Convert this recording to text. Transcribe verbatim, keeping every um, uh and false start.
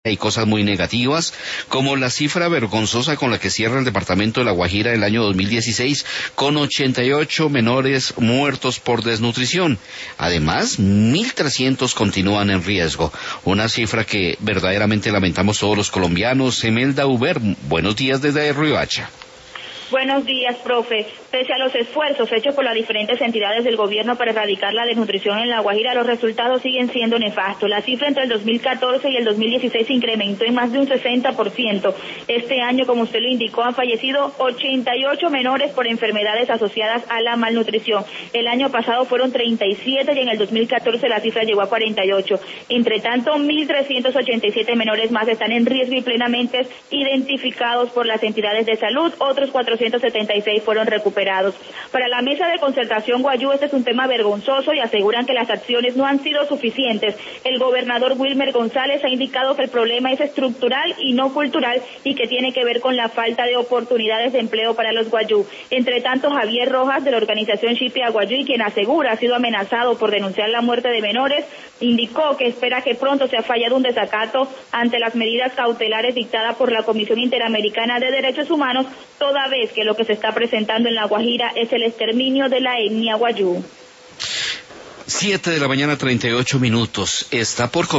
Hay cosas muy negativas, como la cifra vergonzosa con la que cierra el departamento de La Guajira el año dos mil dieciséis, con ochenta y ocho menores muertos por desnutrición. Además, mil trescientos continúan en riesgo, una cifra que verdaderamente lamentamos todos los colombianos. Emelda Uber, buenos días desde Riohacha. Buenos días, profe. Pese a los esfuerzos hechos por las diferentes entidades del gobierno para erradicar la desnutrición en La Guajira, los resultados siguen siendo nefastos. La cifra entre el dos mil catorce y el dos mil dieciséis se incrementó en más de un sesenta por ciento. Este año, como usted lo indicó, han fallecido ochenta y ocho menores por enfermedades asociadas a la malnutrición. El año pasado fueron treinta y siete y en el dos mil catorce la cifra llegó a cuarenta y ocho. Entre tanto, mil trescientos ochenta y siete menores más están en riesgo y plenamente identificados por las entidades de salud. Otros cuatrocientos setenta y seis fueron recuperados. Para la mesa de concertación Guayú, este es un tema vergonzoso y aseguran que las acciones no han sido suficientes. El gobernador Wilmer González ha indicado que el problema es estructural y no cultural y que tiene que ver con la falta de oportunidades de empleo para los Guayú. Entre tanto, Javier Rojas, de la organización Shipia Guayú, quien asegura ha sido amenazado por denunciar la muerte de menores, indicó que espera que pronto se ha fallado un desacato ante las medidas cautelares dictadas por la Comisión Interamericana de Derechos Humanos, toda vez que lo que se está presentando en La Guajira es el exterminio de la etnia Guayú. Siete de la mañana, treinta y ocho minutos. Está por